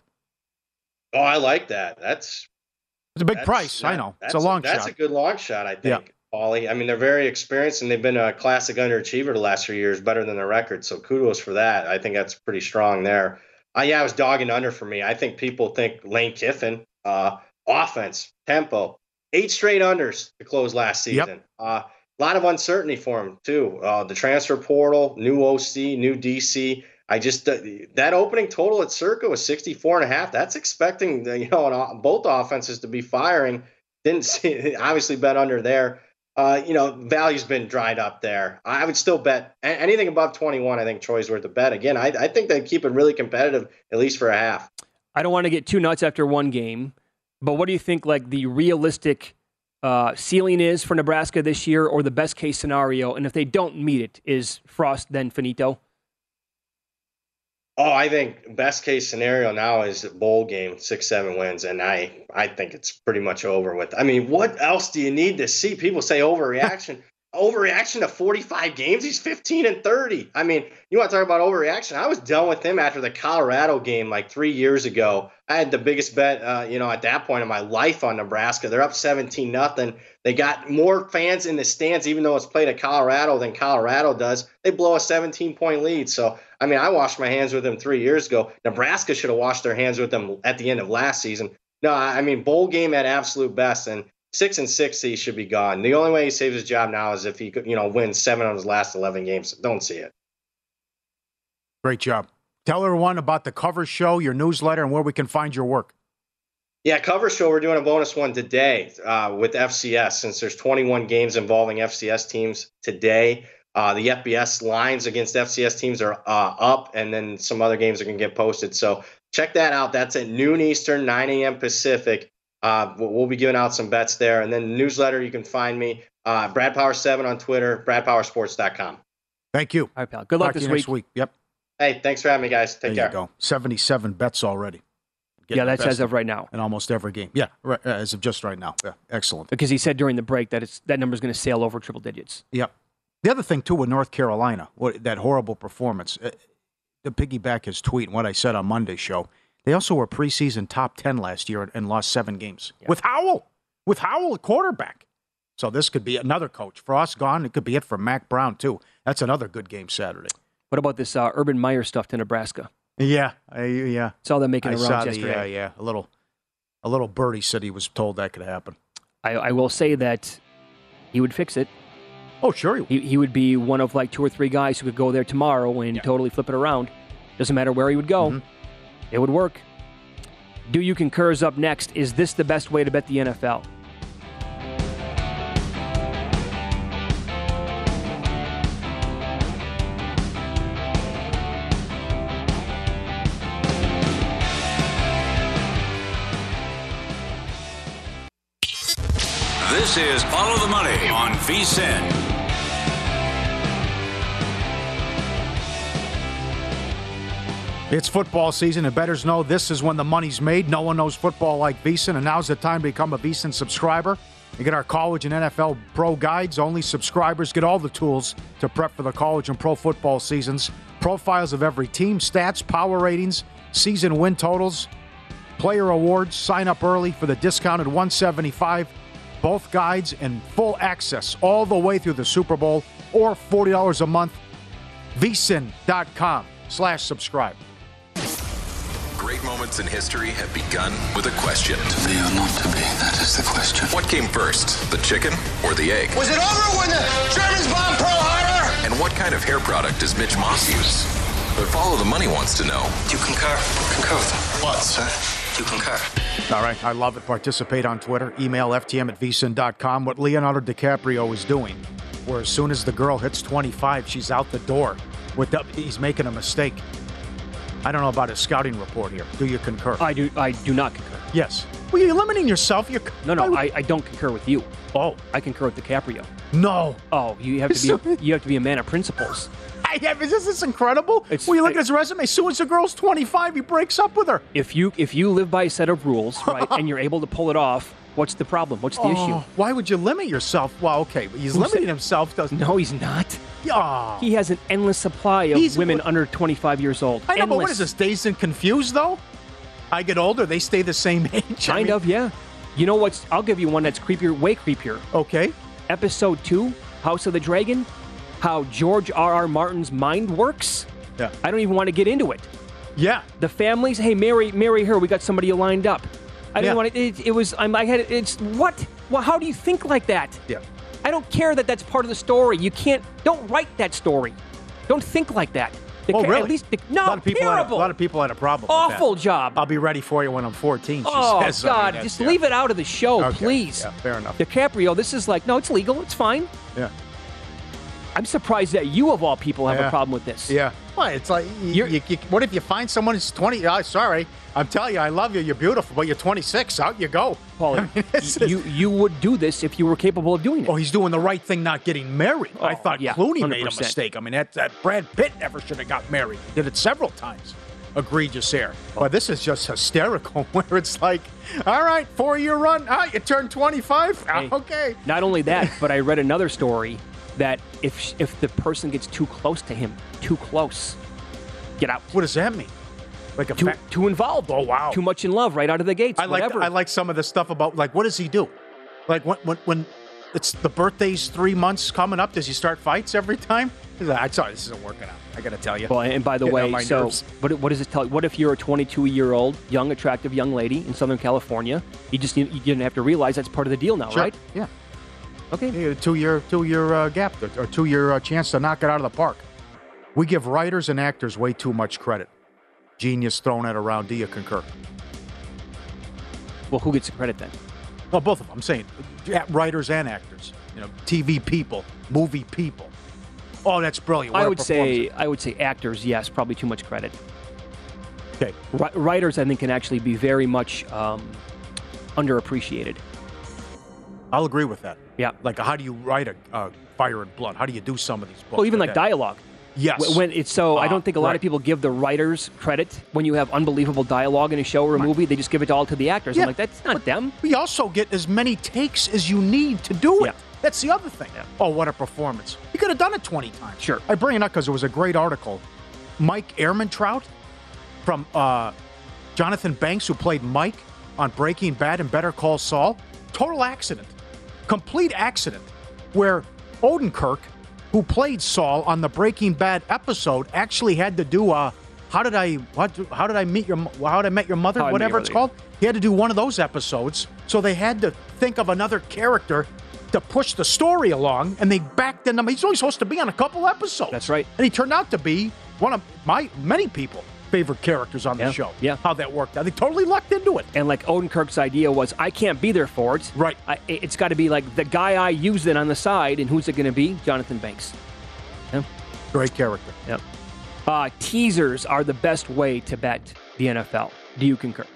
Oh, I like that. That's It's a big price. That, I know. It's a long that's shot. That's a good long shot, I think, yeah. Paulie. I mean, they're very experienced, and they've been a classic underachiever the last three years, better than their record. So kudos for that. I think that's pretty strong there. Uh, yeah, it was dogging under for me. I think people think Lane Kiffin, uh, offense, tempo, eight straight unders to close last season. Yep. Uh, a lot of uncertainty for him too. Uh, the transfer portal, new O C, new D C. I just uh, that opening total at Circa was sixty-four and a half. That's expecting the, you know an, both offenses to be firing. Didn't see obviously bet under there. Uh, you know, value's been dried up there. I would still bet anything above twenty-one. I think Troy's worth a bet. Again, I, I think they keep it really competitive at least for a half. I don't want to get too nuts after one game, but what do you think like the realistic uh, ceiling is for Nebraska this year, or the best case scenario? And if they don't meet it, is Frost then finito? Oh, I think best case scenario now is a bowl game, six, seven wins, and I, I think it's pretty much over with. I mean, what else do you need to see? People say overreaction. Overreaction to forty-five games? He's fifteen and thirty. I mean, you want to talk about overreaction? I was done with him after the Colorado game like three years ago. I had the biggest bet, uh, you know, at that point in my life on Nebraska. They're up seventeen nothing. They got more fans in the stands, even though it's played at Colorado than Colorado does. They blow a seventeen-point lead. So, I mean, I washed my hands with them three years ago. Nebraska should have washed their hands with them at the end of last season. No, I mean, bowl game at absolute best, and six and six, he should be gone. The only way he saves his job now is if he could, you know, win seven of his last eleven games. Don't see it. Great job. Tell everyone about the Cover Show, your newsletter, and where we can find your work. Yeah, Cover Show, we're doing a bonus one today uh, with F C S, since there's twenty-one games involving F C S teams today. Uh, the F B S lines against F C S teams are uh, up, and then some other games are going to get posted. So check that out. That's at noon Eastern, nine a.m. Pacific. Uh, we'll be giving out some bets there. And then the newsletter, you can find me, uh, Brad Power seven on Twitter, brad power sports dot com. Thank you. All right, pal. Good luck Talk this to you week. next week. Yep. Hey, thanks for having me, guys. Take there care. You go. seventy-seven bets already. Getting yeah, that's the as of right now. In almost every game. Yeah, right, as of just right now. Yeah, excellent. Because he said during the break that it's that number's going to sail over triple digits. Yep. The other thing, too, with North Carolina, what, that horrible performance, uh, to piggyback his tweet and what I said on Monday's show, they also were preseason top ten last year and lost seven games. Yeah. With Howell. With Howell at quarterback. So this could be another coach. Frost gone. It could be it for Mac Brown, too. That's another good game Saturday. What about this uh, Urban Meyer stuff to Nebraska? Yeah, I, yeah. Saw them making I the rounds saw the, yesterday. Yeah, yeah. A little, a little birdie said he was told that could happen. I, I will say that he would fix it. Oh, sure he would. He, he would be one of like two or three guys who could go there tomorrow and yeah. totally flip it around. Doesn't matter where he would go. Mm-hmm. It would work. Do You Concur is up next. Is this the best way to bet the N F L? This is Follow the Money on V S I N. It's football season, and bettors know this is when the money's made. No one knows football like V S I N, and now's the time to become a V S I N subscriber. You get our college and N F L pro guides. Only subscribers get all the tools to prep for the college and pro football seasons. Profiles of every team, stats, power ratings, season win totals, player awards. Sign up early for the discounted one hundred seventy-five dollars. Both guides and full access all the way through the Super Bowl, or forty dollars a month. V S I N dot com slash subscribe. Great moments in history have begun with a question. To be or not to be, that is the question. What came first, the chicken or the egg? Was it over when the Germans bombed Pearl Harbor? And what kind of hair product does Mitch Moss use? But Follow the Money wants to know. Do you concur? Concur with that. What, sir? Do you concur? All right, I love it. Participate on Twitter. Email F T M at V S I N dot com. What Leonardo DiCaprio is doing, where as soon as the girl hits twenty-five, she's out the door. With the, he's making a mistake. I don't know about his scouting report here. Do you concur? I do. I do not concur. Yes. Well, you're limiting yourself. You're, no, no. I, I don't concur with you. Oh, I concur with DiCaprio. No. Oh, you have to be. A, you have to be a man of principles. I have. Is this, this incredible? It's, well, you look I, at his resume. As soon as the girl's twenty-five, he breaks up with her. If you if you live by a set of rules, right, and you're able to pull it off, what's the problem? What's the oh, issue? Why would you limit yourself? Well, okay, but he's Who limiting said, himself. Doesn't? No, he's not. Oh. He has an endless supply of he's, women what, under twenty-five years old. I know, endless. but what is this? Dazed and confused, though? I get older, they stay the same age. Kind I mean, of, yeah. You know what's? I'll give you one that's creepier, way creepier. Okay. Episode two, House of the Dragon, how George R. R. Martin's mind works. Yeah. I don't even want to get into it. Yeah. The families, hey, marry, marry her. We got somebody lined up. I didn't yeah. want to. It, it was. I'm, I had. It's what? Well, how do you think like that? Yeah. I don't care that that's part of the story. You can't, don't write that story. Don't think like that. The, oh, really? At least, the, no, a lot of people terrible. Had a, a lot of people had a problem Awful with that. job. I'll be ready for you when I'm fourteen, she oh, says. God, I mean, just yeah. leave it out of the show, okay. please. Yeah, fair enough. DiCaprio, this is like, no, it's legal. It's fine. Yeah. I'm surprised that you, of all people, have yeah. a problem with this. Yeah. Well, it's like, you, you, you, what if you find someone who's twenty? Oh, sorry, I'm telling you, I love you. You're beautiful, but you're twenty-six. Out you go. Paulie, I mean, you you would do this if you were capable of doing it. Oh, he's doing the right thing, not getting married. Oh, I thought yeah, Clooney one hundred percent. made a mistake. I mean, that, that Brad Pitt never should have got married. He did it several times. Egregious there. Oh. But this is just hysterical, where it's like, all right, four-year run. Ah, you turned twenty-five. Hey, ah, okay. Not only that, but I read another story that if if the person gets too close to him, too close, get out. What does that mean? Like a too, fa- too involved. Oh, wow. Too much in love right out of the gates. I like whatever. I like some of the stuff about, like, what does he do? Like, when when, when it's the birthday's three months coming up, does he start fights every time? I saw this isn't working out. I got to tell you. Well, and by the Getting way, so what, what does it tell you? What if you're a twenty-two-year-old, young, attractive young lady in Southern California? You just you didn't have to realize that's part of the deal now, sure. right? Yeah. Okay. You get a two-year two-year uh, gap or two-year uh, chance to knock it out of the park. We give writers and actors way too much credit. Genius throwing it around. Do you concur? Well, who gets the credit then? Well, both of them. I'm saying writers and actors. You know, T V people, movie people. Oh, that's brilliant. What I would say I would say actors, yes, probably too much credit. Okay. R- writers, I think, can actually be very much um, underappreciated. I'll agree with that. Yeah. Like, how do you write a uh, Fire and Blood? How do you do some of these books? Well, even like, like dialogue. Yes. When it's so, uh, I don't think a lot right. of people give the writers credit when you have unbelievable dialogue in a show or a right. movie. They just give it all to the actors. Yeah. I'm like, that's not but them. We also get as many takes as you need to do it. Yeah. That's the other thing. Yeah. Oh, what a performance. You could have done it twenty times. Sure. I bring it up because it was a great article. Mike Ehrmantraut from uh, Jonathan Banks, who played Mike on Breaking Bad and Better Call Saul. Total accident. Complete accident. Where Odenkirk, who played Saul on the Breaking Bad episode, actually had to do a how did I what how did I meet your how did I met your mother How whatever it's called. He had to do one of those episodes, so they had to think of another character to push the story along, and they backed in him. He's only supposed to be on a couple episodes. That's right. And he turned out to be one of my many people favorite characters on the yeah. show. Yeah. How that worked out. They totally lucked into it. And like Odenkirk's idea was, I can't be there for it. Right. I, it's got to be like the guy I used it on the side, and who's it going to be? Jonathan Banks. Yeah. Great character. Yep. Uh, teasers are the best way to bet the N F L. Do you concur?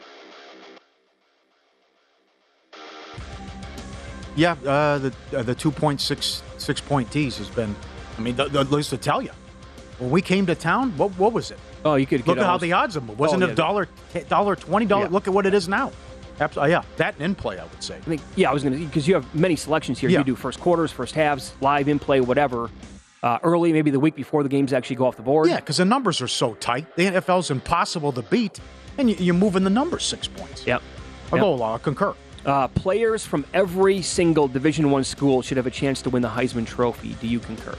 Yeah, uh, the uh, the two point six six point tease has been. I mean, the, the, at least to tell you, when we came to town, what what was it? Oh, you could look get at almost, how the odds have moved. Wasn't oh, it yeah, a dollar, dollar twenty dollar? Yeah. Look at what it is now. Absolutely, yeah, that and in play, I would say. I think, yeah, I was going to because you have many selections here. Yeah. You do first quarters, first halves, live in play, whatever. Uh, early, maybe the week before the games actually go off the board. Yeah, because the numbers are so tight. The N F L's impossible to beat, and you, you're moving the numbers six points. Yep. I'll yep. go along. I'll concur. Uh, players from every single Division One school should have a chance to win the Heisman Trophy. Do you concur?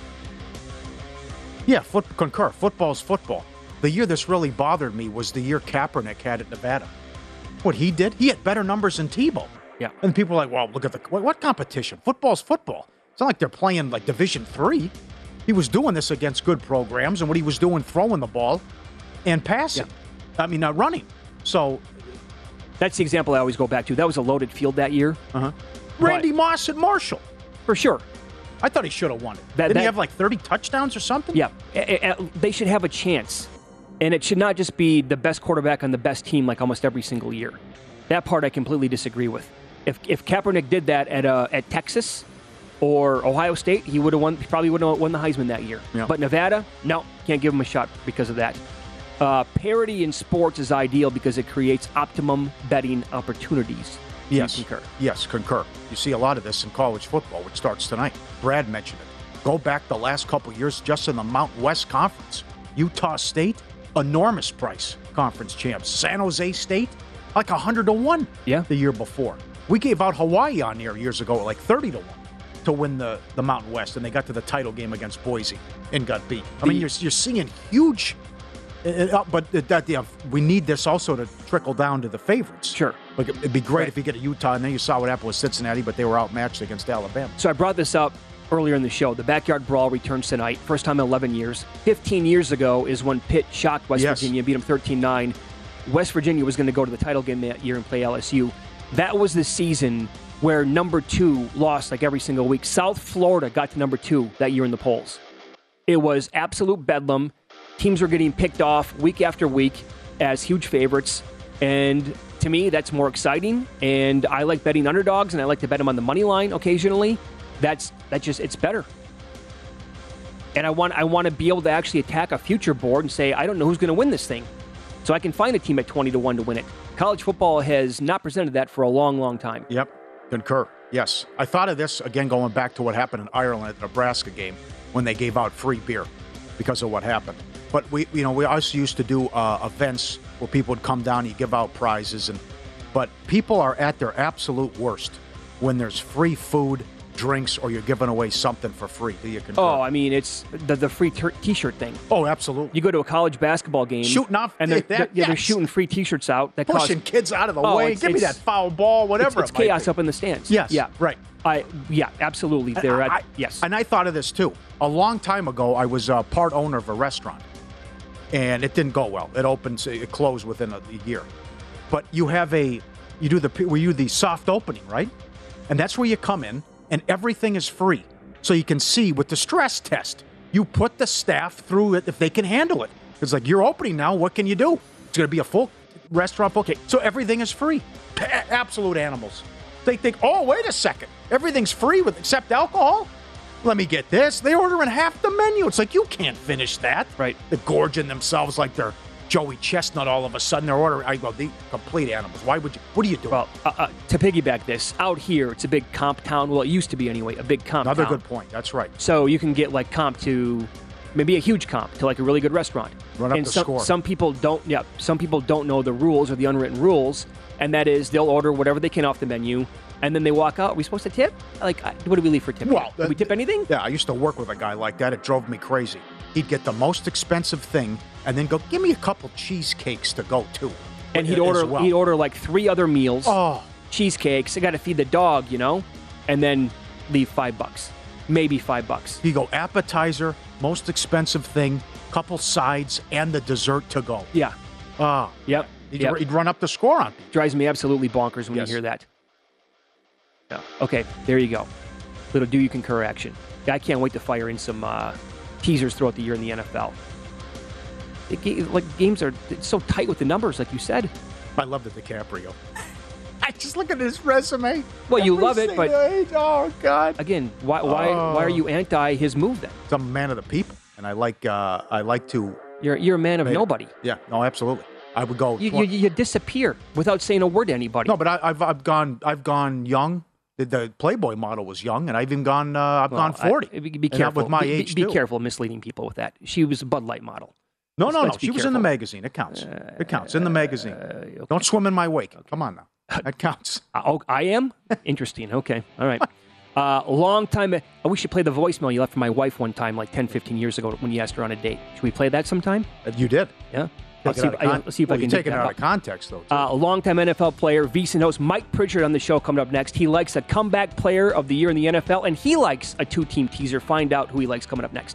Yeah, foot, concur. Football's football. The year this really bothered me was the year Kaepernick had at Nevada. What he did, he had better numbers than Tebow. Yeah. And people are like, well, look at the what, what competition? Football's football. It's not like they're playing like Division Three. He was doing this against good programs, and what he was doing, throwing the ball and passing. Yeah. I mean, uh, running. So that's the example I always go back to. That was a loaded field that year. Uh-huh. Randy but, Moss at Marshall. For sure. I thought he should have won it. That, Didn't that, he have like thirty touchdowns or something? Yeah. They should have a chance. And it should not just be the best quarterback on the best team like almost every single year. That part I completely disagree with. If if Kaepernick did that at uh, at Texas or Ohio State, he would have won. He probably would have won the Heisman that year. Yeah. But Nevada, no, can't give him a shot because of that. Uh, parity in sports is ideal because it creates optimum betting opportunities. Yes, you concur. Yes, concur. You see a lot of this in college football, which starts tonight. Brad mentioned it. Go back the last couple of years, just in the Mountain West Conference. Utah State, enormous price, conference champs. San Jose State, like one hundred to one yeah. the year before. We gave out Hawaii on here years ago, like thirty to one to win the, the Mountain West, and they got to the title game against Boise and got beat. I the, mean, you're, you're seeing huge It, uh, but it, that yeah, we need this also to trickle down to the favorites. Sure. Like it'd be great right. if you get a Utah, and then you saw what happened with Cincinnati, but they were outmatched against Alabama. So I brought this up earlier in the show. The Backyard Brawl returns tonight. First time in eleven years. fifteen years ago is when Pitt shocked West yes. Virginia, beat them thirteen nine. West Virginia was going to go to the title game that year and play L S U. That was the season where number two lost like every single week. South Florida got to number two that year in the polls. It was absolute bedlam. Teams were getting picked off week after week as huge favorites. And to me, that's more exciting. And I like betting underdogs, and I like to bet them on the money line occasionally. That's that just it's better. And I want I want to be able to actually attack a future board and say, I don't know who's going to win this thing. So I can find a team at twenty to one to win it. College football has not presented that for a long, long time. Yep. Concur. Yes. I thought of this, again, going back to what happened in Ireland at the Nebraska game when they gave out free beer because of what happened. But we, you know, we also used to do uh, events where people would come down and you give out prizes. and But people are at their absolute worst when there's free food, drinks, or you're giving away something for free. Do you concur? Oh, I mean, it's the, the free t- T-shirt thing. Oh, absolutely. You go to a college basketball game. Shooting off. And they're, that, they're, yeah, yes. they're shooting free T-shirts out. That Pushing cost, kids out of the oh, way. It's, Give it's, me that foul ball, whatever It's, it's it chaos be. up in the stands. Yes, yeah, right. I Yeah, absolutely. They're I, at, I, yes. And I thought of this, too. A long time ago, I was a part owner of a restaurant. And it didn't go well. It opens, it closed within a year. But you have a, you do the, we do the soft opening, right? And that's where you come in, and everything is free. So you can see with the stress test, you put the staff through it if they can handle it. It's like, you're opening now, what can you do? It's going to be a full restaurant book. So everything is free. A- absolute animals. They think, oh, wait a second. Everything's free with except alcohol? Let me get this. They order in half the menu. It's like, you can't finish that. Right. They're gorging themselves like they're Joey Chestnut all of a sudden. They're ordering. I go, the complete animals. Why would you? What are you doing? Well, uh, uh, to piggyback this, out here, it's a big comp town. Well, it used to be anyway, a big comp Another town. good point. That's right. So you can get like comp to maybe a huge comp to like a really good restaurant. Run up and the some, score. Some people don't. Yeah, some people don't know the rules or the unwritten rules, and that is they'll order whatever they can off the menu. And then they walk out. Are we supposed to tip? Like, what do we leave for tip? Well, do we tip anything? Yeah, I used to work with a guy like that. It drove me crazy. He'd get the most expensive thing and then go, give me a couple cheesecakes to go to. And he'd order well. he'd order like three other meals. Oh. Cheesecakes. I got to feed the dog, you know? And then leave five bucks. Maybe five bucks. You go appetizer, most expensive thing, couple sides, and the dessert to go. Yeah. Ah. Yep. He'd, yep. he'd run up the score on people. Drives me absolutely bonkers when Yes. you hear that. Yeah. Okay, there you go. Little do you concur action. I can't wait to fire in some uh, teasers throughout the year in the N F L. It, like games are it's so tight with the numbers, like you said. I love the DiCaprio. I just look at his resume. Well, you Every love it, but age. Oh God! Again, why why oh. why are you anti his move then? I'm a man of the people, and I like uh, I like to. You're you're a man of maybe, nobody. Yeah, no, absolutely. I would go. You, you, you disappear without saying a word to anybody. No, but I, I've I've gone I've gone young. The, the Playboy model was young, and I've even gone. Uh, I've well, gone forty. I, be, be careful with my be, age Be, too. be careful misleading people with that. She was a Bud Light model. No, let's, no, let's no. She was careful. in the magazine. It counts. Uh, it counts in the magazine. Uh, okay. Don't swim in my wake. Okay. Come on now. That counts. Uh, oh, I am? Interesting. Okay. All right. Uh, long time. Uh, we should play the voicemail you left for my wife one time, like ten, fifteen years ago when you asked her on a date. Should we play that sometime? Uh, you did. Yeah. Let's see, if, con- I, let's see if well, I can take it that out up. of context, though. Uh, a longtime N F L player, VSiN host Mike Pritchard on the show coming up next. He likes a comeback player of the year in the N F L, and he likes a two-team teaser. Find out who he likes coming up next.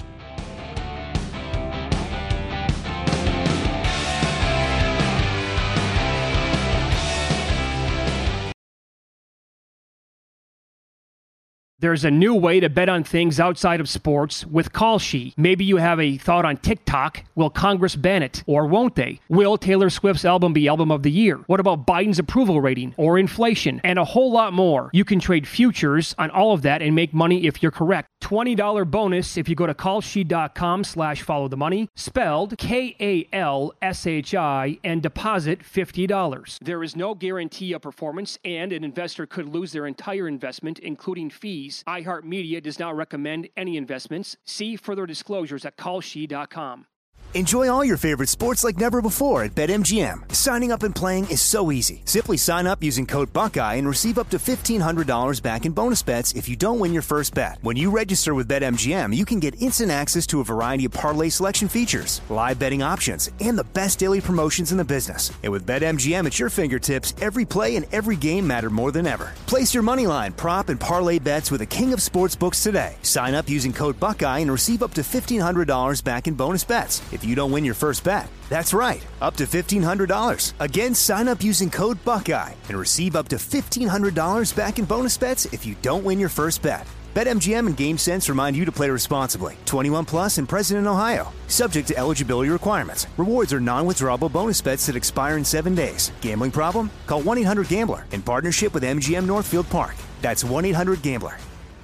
There's a new way to bet on things outside of sports with Kalshi. Maybe you have a thought on TikTok. Will Congress ban it? Or won't they? Will Taylor Swift's album be album of the year? What about Biden's approval rating or inflation? And a whole lot more. You can trade futures on all of that and make money if you're correct. twenty dollars bonus if you go to kalshi.com slash follow the money, spelled K A L S H I, and deposit fifty dollars. There is no guarantee of performance, and an investor could lose their entire investment, including fees. iHeartMedia does not recommend any investments. See further disclosures at kalshi dot com. Enjoy all your favorite sports like never before at BetMGM. Signing up and playing is so easy. Simply sign up using code Buckeye and receive up to fifteen hundred dollars back in bonus bets if you don't win your first bet. When you register with BetMGM, you can get instant access to a variety of parlay selection features, live betting options, and the best daily promotions in the business. And with BetMGM at your fingertips, every play and every game matter more than ever. Place your moneyline, prop, and parlay bets with the king of sportsbooks today. Sign up using code Buckeye and receive up to fifteen hundred dollars back in bonus bets if you don't win your first bet. That's right, up to fifteen hundred dollars. Again, sign up using code Buckeye and receive up to fifteen hundred dollars back in bonus bets if you don't win your first bet. BetMGM and GameSense remind you to play responsibly. twenty-one plus and present in Ohio. Subject to eligibility requirements. Rewards are non-withdrawable bonus bets that expire in seven days. Gambling problem? Call one eight hundred gambler in partnership with M G M Northfield Park. That's one eight hundred gambler.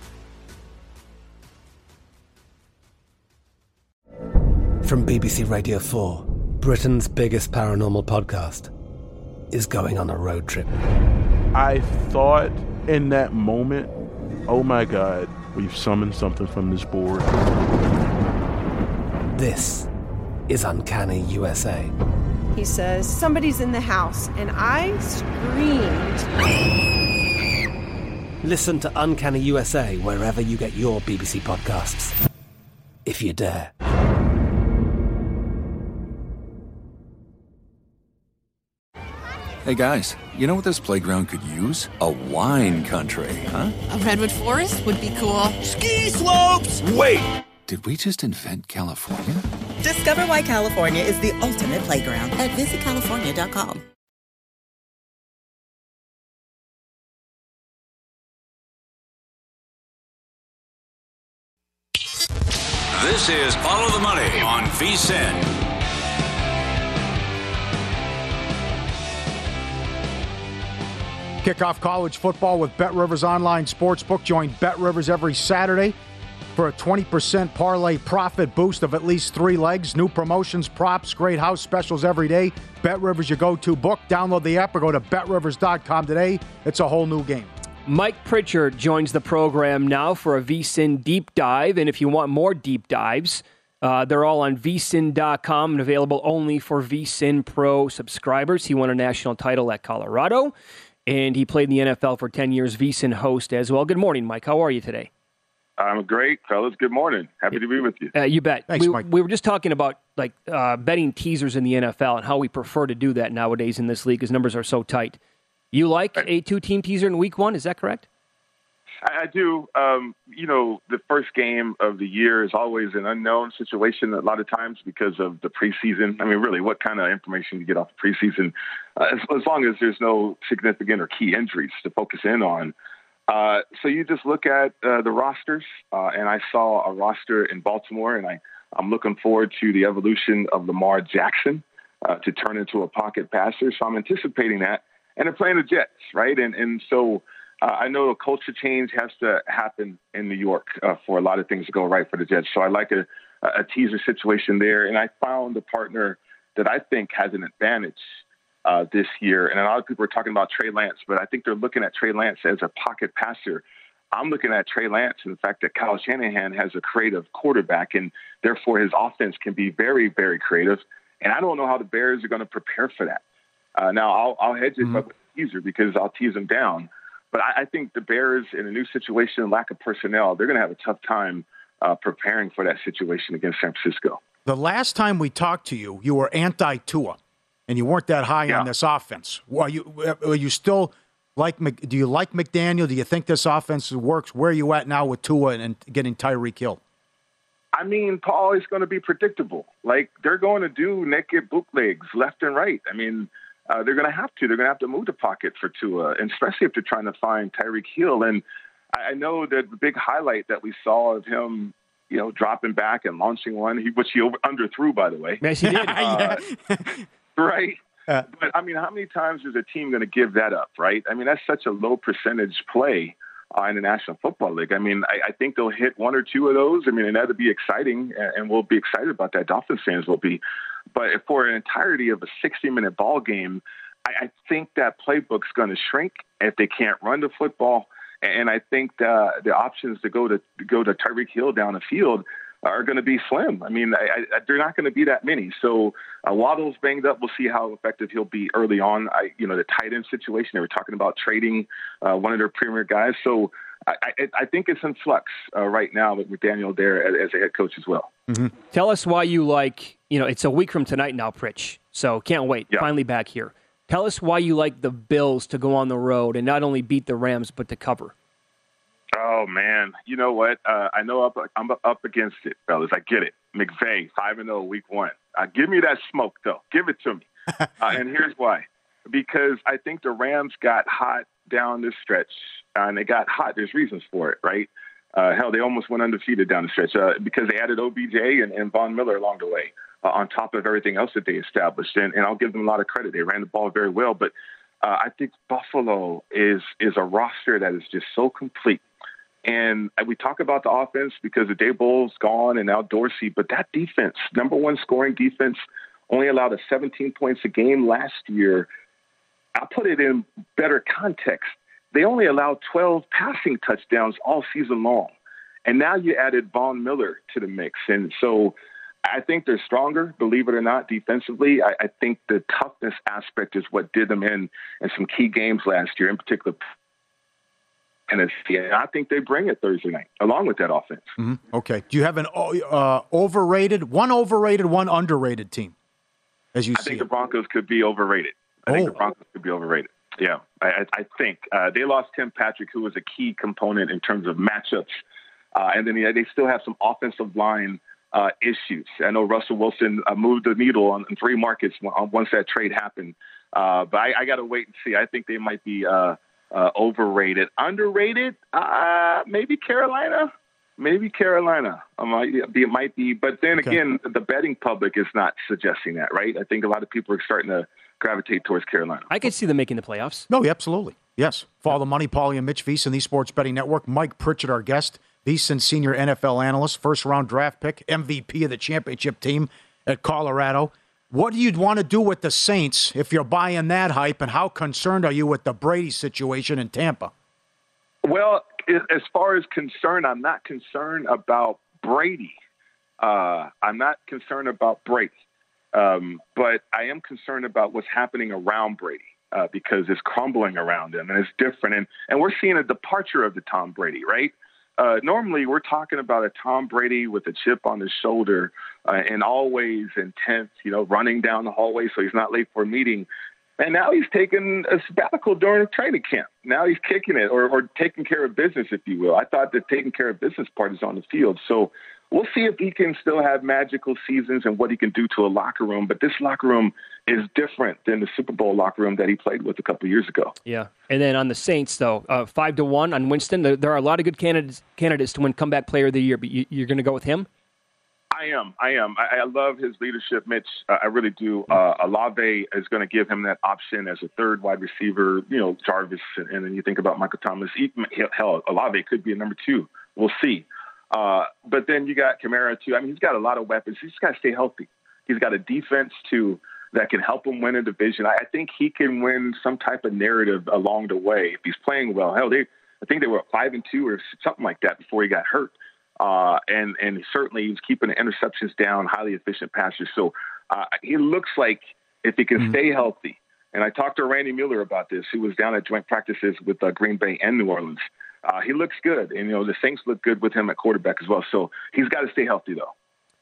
From B B C Radio four, Britain's biggest paranormal podcast is going on a road trip. I thought in that moment, oh my God, we've summoned something from this board. This is Uncanny U S A. He says, somebody's in the house, and I screamed. Listen to Uncanny U S A wherever you get your B B C podcasts, if you dare. Hey guys, you know what this playground could use? A wine country, huh? A redwood forest would be cool. Ski slopes! Wait! Did we just invent California? Discover why California is the ultimate playground at visit california dot com. This is Follow the Money on V S I N. Kick off college football with BetRivers Online Sportsbook. Join BetRivers every Saturday for a twenty percent parlay profit boost of at least three legs. New promotions, props, great house specials every day. BetRivers, your go-to book. Download the app or go to bet rivers dot com today. It's a whole new game. Mike Pritchard joins the program now for a V S I N deep dive. And if you want more deep dives, uh, they're all on V S I N dot com and available only for V S I N Pro subscribers. He won a national title at Colorado. And he played in the N F L for ten years, V S I N host as well. Good morning, Mike. How are you today? I'm great, fellas. Good morning. Happy to be with you. Uh, you bet. Thanks, we, Mike. we were just talking about like uh, betting teasers in the N F L and how we prefer to do that nowadays in this league because numbers are so tight. You like a two-team teaser in week one, is that correct? I, I do. Um, you know, the first game of the year is always an unknown situation a lot of times because of the preseason. I mean, really, what kind of information you get off the preseason, uh, as, as long as there's no significant or key injuries to focus in on. Uh, so you just look at uh, the rosters, uh, and I saw a roster in Baltimore, and I, I'm looking forward to the evolution of Lamar Jackson uh, to turn into a pocket passer. So I'm anticipating that. And they're playing the Jets, right? And and so uh, I know a culture change has to happen in New York uh, for a lot of things to go right for the Jets. So I like a, a teaser situation there. And I found a partner that I think has an advantage uh, this year. And a lot of people are talking about Trey Lance, but I think they're looking at Trey Lance as a pocket passer. I'm looking at Trey Lance and the fact that Kyle Shanahan has a creative quarterback, and therefore his offense can be very, very creative. And I don't know how the Bears are going to prepare for that. Uh, now, I'll, I'll hedge it mm-hmm. up with a teaser because I'll tease them down. But I, I think the Bears, in a new situation, lack of personnel, they're going to have a tough time uh, preparing for that situation against San Francisco. The last time we talked to you, you were anti-Tua, and you weren't that high yeah. on this offense. Are you, are you still like? Do you like McDaniel? Do you think this offense works? Where are you at now with Tua and, and getting Tyreek Hill? I mean, Paul, is going to be predictable. Like, they're going to do naked bootlegs left and right. I mean, Uh, they're going to have to. They're going to have to move the pocket for Tua, and especially if they're trying to find Tyreek Hill. And I, I know that the big highlight that we saw of him, you know, dropping back and launching one, he, which he over, underthrew, by the way. Yes, he did. uh, right? Uh, but, I mean, how many times is a team going to give that up, right? I mean, that's such a low percentage play uh, in the National Football League. I mean, I, I think they'll hit one or two of those. I mean, and that'll be exciting, and, and we'll be excited about that. Dolphins fans will be. But for an entirety of a sixty-minute ball game, I, I think that playbook's going to shrink if they can't run the football. And I think the, the options to go to, to go to Tyreek Hill down the field are going to be slim. I mean, I, I, they're not going to be that many. So uh, Waddle's banged up. We'll see how effective he'll be early on. I, you know, the tight end situation, they were talking about trading uh, one of their premier guys. So I, I, I think it's in flux uh, right now with McDaniel there as, as a head coach as well. Mm-hmm. Tell us why you like, you know, it's a week from tonight now, Pritch. So can't wait. Yeah. Finally back here. Tell us why you like the Bills to go on the road and not only beat the Rams, but to cover. Oh, man. You know what? Uh, I know up, I'm up against it, fellas. I get it. McVay, five and oh, week one. Uh, give me that smoke, though. Give it to me. uh, and here's why. Because I think the Rams got hot down this stretch, and they got hot. There's reasons for it, right? Uh, hell, they almost went undefeated down the stretch uh, because they added O B J and, and Von Miller along the way uh, on top of everything else that they established. And, and I'll give them a lot of credit. They ran the ball very well. But uh, I think Buffalo is is a roster that is just so complete. And we talk about the offense because the Daboll's gone and now Dorsey, but that defense, number one scoring defense, only allowed us seventeen points a game last year. I'll put it in better context. They only allowed twelve passing touchdowns all season long. And now you added Von Miller to the mix. And so I think they're stronger, believe it or not, defensively. I, I think the toughness aspect is what did them in in some key games last year, in particular. And it's, yeah, I think they bring it Thursday night, along with that offense. Mm-hmm. Okay. Do you have an uh, overrated, one overrated, one underrated team, as you I see think it? the Broncos could be overrated. I oh. think the Broncos could be overrated. Yeah, I, I think. Uh, they lost Tim Patrick, who was a key component in terms of matchups. Uh, and then yeah, they still have some offensive line uh, issues. I know Russell Wilson uh, moved the needle on, on three markets once that trade happened. Uh, but I, I got to wait and see. I think they might be uh, – Uh, overrated, underrated, uh, maybe Carolina, maybe Carolina. It might be, it might be, but then okay. again, the betting public is not suggesting that, right? I think a lot of people are starting to gravitate towards Carolina. I could see them making the playoffs. No, absolutely, yes. Follow the Money, Paulie and Mitch Veasan, the Sports Betting Network. Mike Pritchett, our guest, Veasan, senior N F L analyst, first round draft pick, M V P of the championship team at Colorado. What do you want to do with the Saints if you're buying that hype, and how concerned are you with the Brady situation in Tampa? Well, as far as concerned, I'm not concerned about Brady. Uh, I'm not concerned about Brady. Um, but I am concerned about what's happening around Brady uh, because it's crumbling around him, and it's different. And, and we're seeing a departure of the Tom Brady, right? Uh, normally, we're talking about a Tom Brady with a chip on his shoulder uh, and always intense, you know, running down the hallway so he's not late for a meeting. And now he's taking a sabbatical during training camp. Now he's kicking it or, or taking care of business, if you will. I thought the taking care of business part is on the field. So we'll see if he can still have magical seasons and what he can do to a locker room. But this locker room is different than the Super Bowl locker room that he played with a couple of years ago. Yeah. And then on the Saints, though, uh, five to one on Winston. There, there are a lot of good candidates candidates to win comeback player of the year, but you, you're going to go with him? I am. I am. I, I love his leadership, Mitch. Uh, I really do. Uh, Olave is going to give him that option as a third wide receiver. You know, Jarvis, and, and then you think about Michael Thomas. He, hell, Olave could be a number two. We'll see. Uh, but then you got Kamara, too. I mean, he's got a lot of weapons. He's just got to stay healthy. He's got a defense, too, that can help him win a division. I, I think he can win some type of narrative along the way if he's playing well. Hell, they, I think they were five and two or something like that before he got hurt. Uh, and, and certainly he's keeping the interceptions down, highly efficient passer. So uh, he looks like if he can mm-hmm. stay healthy. And I talked to Randy Mueller about this, who was down at joint practices with uh, Green Bay and New Orleans. Uh, he looks good. And, you know, the Saints look good with him at quarterback as well. So he's got to stay healthy, though.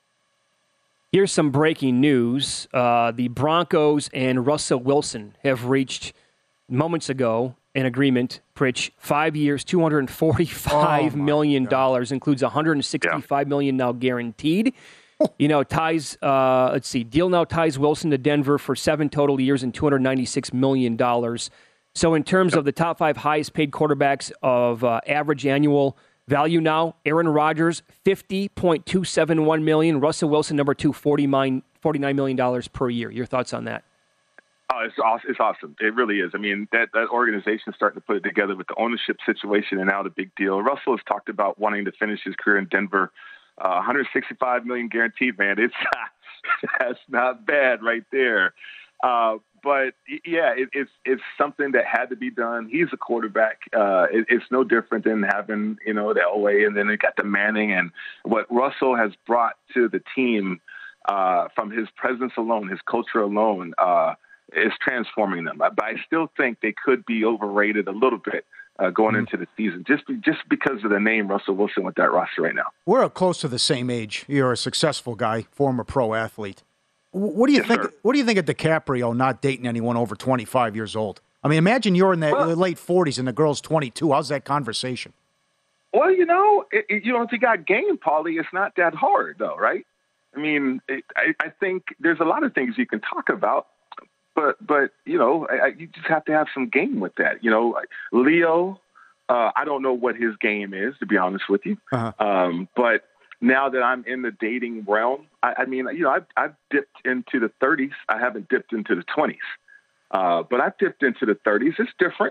Here's some breaking news. Uh, the Broncos and Russell Wilson have reached moments ago an agreement, Pritch, five years, two hundred forty-five oh million dollars, includes one hundred sixty-five yeah. million dollars now guaranteed. You know, ties, uh, let's see, deal now ties Wilson to Denver for seven total years and two hundred ninety-six million dollars. So in terms yep. of the top five highest paid quarterbacks of uh, average annual value now, Aaron Rodgers, fifty point two seven one million dollars. Russell Wilson, number two, forty-nine million dollars per year. Your thoughts on that? Oh, it's awesome. It's awesome. It really is. I mean, that, that organization is starting to put it together with the ownership situation and now the big deal. Russell has talked about wanting to finish his career in Denver. Uh, one hundred sixty-five million dollars guaranteed, man. It's that's not bad right there. Uh, but yeah, it, it's it's something that had to be done. He's a quarterback. Uh, it, it's no different than having, you know, the Elway, and then they got the Manning, and what Russell has brought to the team uh, from his presence alone, his culture alone, uh, is transforming them. But I still think they could be overrated a little bit uh, going mm-hmm. into the season, just be, just because of the name Russell Wilson with that roster right now. We're close to the same age. You're a successful guy, former pro athlete. What do you yes, think? Sir. What do you think of DiCaprio not dating anyone over twenty-five years old? I mean, imagine you're in the well, late forties and the girl's twenty-two. How's that conversation? Well, you know, it, it, you know, if you got game, Paulie, it's not that hard, though, right? I mean, it, I, I think there's a lot of things you can talk about, but but you know, I, I, you just have to have some game with that. You know, like Leo, uh, I don't know what his game is, to be honest with you, uh-huh. um, but. Now that I'm in the dating realm, I, I mean, you know, I've, I've dipped into the thirties. I haven't dipped into the twenties, uh, but I've dipped into the thirties. It's different.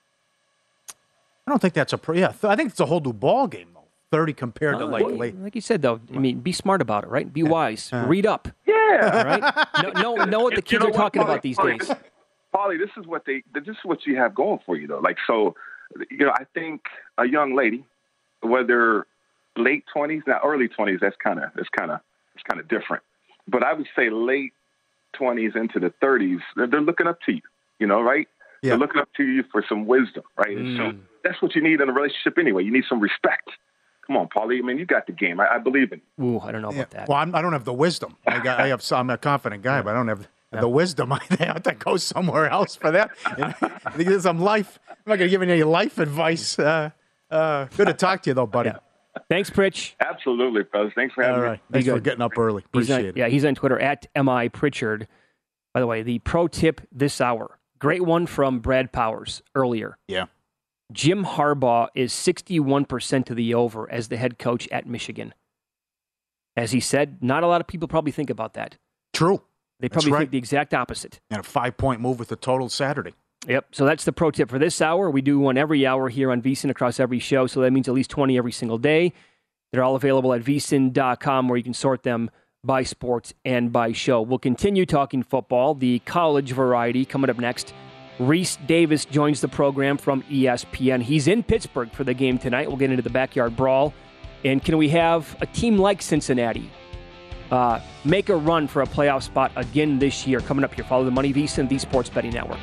I don't think that's a pre- yeah. I think it's a whole new ball game though. Thirty compared uh, to like well, late. Like you said though, I mean, be smart about it, right? Be yeah. wise. Uh, Read up. Yeah. Right. Know, know, know what the kids you know are talking what, Paulie, about these Paulie, days. Paulie, this is what they. This is what you have going for you though. Like so, you know, I think a young lady, whether late twenties, now early twenties, that's kind of that's kind of it's kind of different. But I would say late twenties into the thirties, they're, they're looking up to you. You know, right? Yeah. They're looking up to you for some wisdom, right? And Mm. so that's what you need in a relationship anyway. You need some respect. Come on, Paulie. I mean, you got the game. I, I believe in you. Ooh, I don't know Yeah. about that. Well, I'm, I don't have the wisdom. I, got, I have. I'm a confident guy, but I don't have Yeah. the wisdom. I have to go somewhere else for that. I think there's some life. I'm not going to give any life advice. Uh, uh, good to talk to you, though, buddy. Yeah. Thanks, Pritch. Absolutely, fellas. Thanks for having All right. me. Thanks Be for good. getting up early. He's Appreciate on, it. Yeah, he's on Twitter at M I Pritchard. By the way, the pro tip this hour. Great one from Brad Powers earlier. Yeah. Jim Harbaugh is sixty-one percent to the over as the head coach at Michigan. As he said, not a lot of people probably think about that. True. They probably right. think the exact opposite. And a five-point move with the total Saturday. Yep. So that's the pro tip for this hour. We do one every hour here on VSiN across every show. So that means at least twenty every single day. They're all available at V S I N dot com where you can sort them by sports and by show. We'll continue talking football, the college variety coming up next. Reese Davis joins the program from E S P N. He's in Pittsburgh for the game tonight. We'll get into the backyard brawl. And can we have a team like Cincinnati uh, make a run for a playoff spot again this year? Coming up here, follow the money, VSiN, the Sports Betting Network.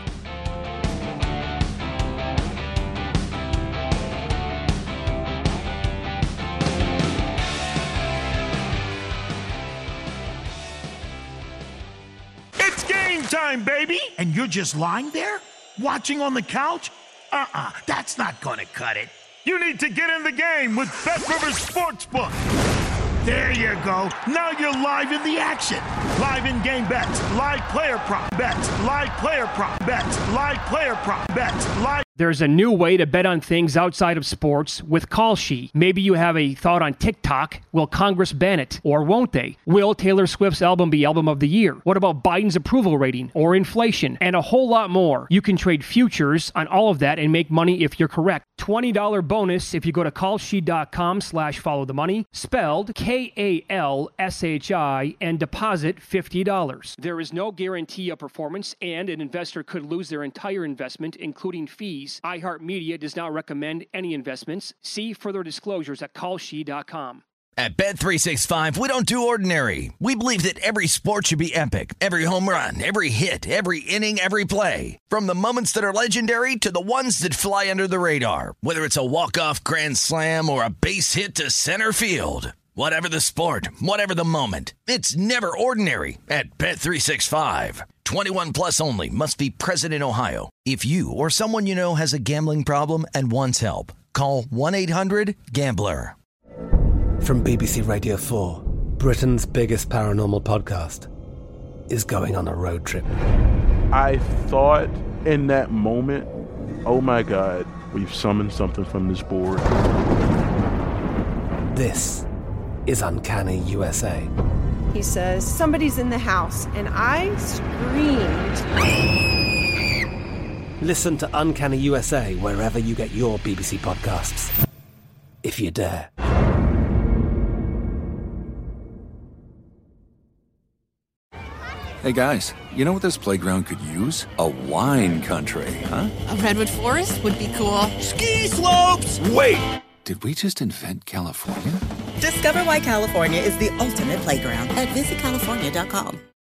It's game time, baby! And you're just lying there? Watching on the couch? Uh-uh, that's not gonna cut it. You need to get in the game with BetRivers Sportsbook. There you go. Now you're live in the action. Live in-game bets, live player prop bets, live player prop bets, live player prop bets, live... There's a new way to bet on things outside of sports with Call Sheet. Maybe you have a thought on TikTok. Will Congress ban it? Or won't they? Will Taylor Swift's album be album of the year? What about Biden's approval rating or inflation? And a whole lot more. You can trade futures on all of that and make money if you're correct. twenty dollars bonus if you go to callsheet.com slash follow the money, spelled K A L S H I, and deposit fifty dollars. There is no guarantee of performance, and an investor could lose their entire investment, including fees. iHeartMedia does not recommend any investments. See further disclosures at call sheet dot com. At Bet three sixty-five, we don't do ordinary. We believe that every sport should be epic. Every home run, every hit, every inning, every play. From the moments that are legendary to the ones that fly under the radar. Whether it's a walk-off grand slam or a base hit to center field. Whatever the sport, whatever the moment, it's never ordinary at Bet three sixty-five. twenty-one plus only. Must be present in Ohio. If you or someone you know has a gambling problem and wants help, call one eight hundred gambler. From B B C Radio four, Britain's biggest paranormal podcast is going on a road trip. I thought in that moment, oh my God, we've summoned something from this board. This is Uncanny U S A. He says, somebody's in the house, and I screamed. Listen to Uncanny U S A wherever you get your B B C podcasts, if you dare. Hey guys, you know what this playground could use? A wine country, huh? A redwood forest would be cool. Ski slopes! Wait! Did we just invent California? Discover why California is the ultimate playground at visit california dot com.